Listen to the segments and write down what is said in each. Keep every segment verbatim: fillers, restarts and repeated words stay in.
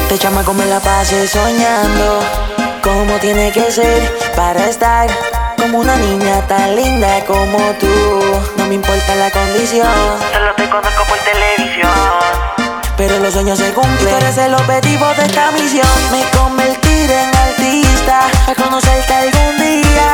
Este chamaco me la pasé soñando cómo tiene que ser para estar como una niña tan linda como tú. No me importa la condición, solo te conozco por televisión, pero los sueños se cumplen. Tú eres el objetivo de esta misión. Me convertiré en artista, a conocerte algún día.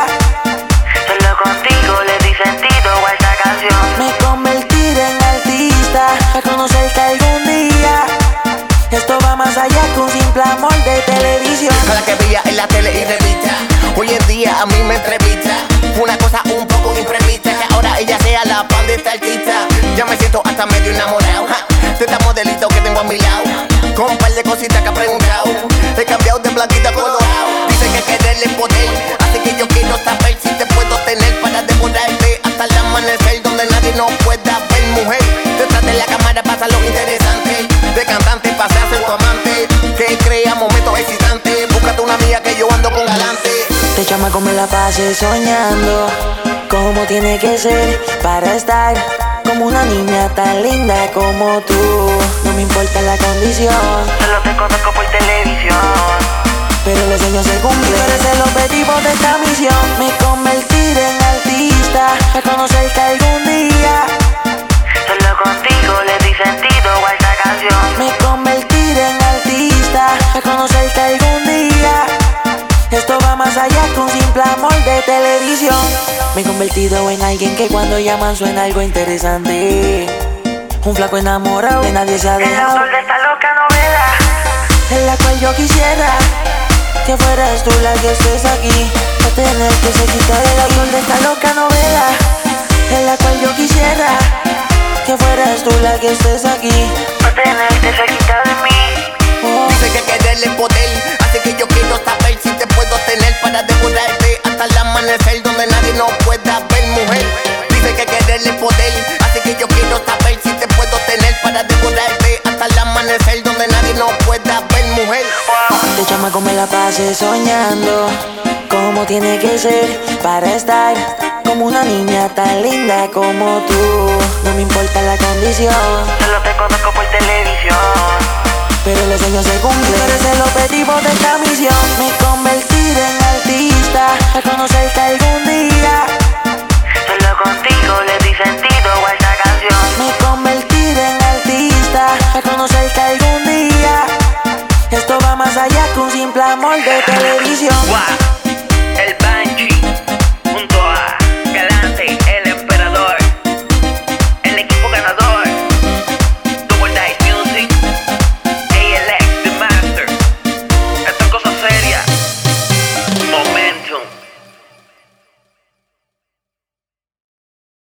Solo contigo le di sentido a esta canción. Me convertiré en artista, a conocerte algún día. Esto va más allá que un simple amor de televisión. A la que veía en la tele y revista, hoy en día a mí me entrevista. Fue una cosa un poco imprevista, que ahora ella sea la fan de esta artista. Ya me siento hasta medio enamorado de esta modelito que tengo a mi lado, con un par de cositas que ha preguntado. He cambiado de blanquita a colorado. Dice que quererle poder, así que yo quiero saber si te puedo tener para devorarte hasta el amanecer, donde nadie nos pueda ver, mujer. Detrás de la cámara pasa lo interesante, de cantante pasé a ser tu amante, que crea momentos excitantes. Búscate una amiga que yo ando con galante. Este chamaco me la pasé soñando cómo tiene que ser para estar como una niña tan linda como tú. No me importa la condición, solo te conozco por televisión, pero los sueños se cumplen. Tú eres el objetivo de esta misión. Me convertiré en artista, a conocerte algún día. solo contigo le di sentido a esta canción. Me convertiré en artista, a conocerte algún día. Esto va más allá que un simple amor de televisión. Me he convertido en alguien que cuando llaman suena algo interesante. Un flaco enamorado que nadie se ha El dejado, autor de esta loca novela, en la cual yo quisiera que fueras tú la que estés aquí, para tener que se quita del autor de esta loca novela, en la cual yo quisiera que fueras tú la que estés aquí, para tenerte cerquita de mí. oh. Dice que quererle poder, así que yo quiero saber si te puedo tener para devorarte hasta el amanecer, donde nadie nos pueda ver, mujer. Dice que quererle poder, así que yo quiero saber si te puedo tener para devorarte hasta el amanecer, donde nadie nos pueda ver, mujer. Este chamaco me la pasé soñando cómo tiene que ser para estar como una niña tan linda como tú. No me importa la condición, Solo te conozco por televisión, pero los sueños se cumplen. Tú eres el objetivo de esta misión. Me convertiré en artista, a conocerte algún día. solo contigo le di sentido a esta canción. Me convertiré en artista, a conocerte algún día. Esto va más allá que un simple amor de televisión. Guau.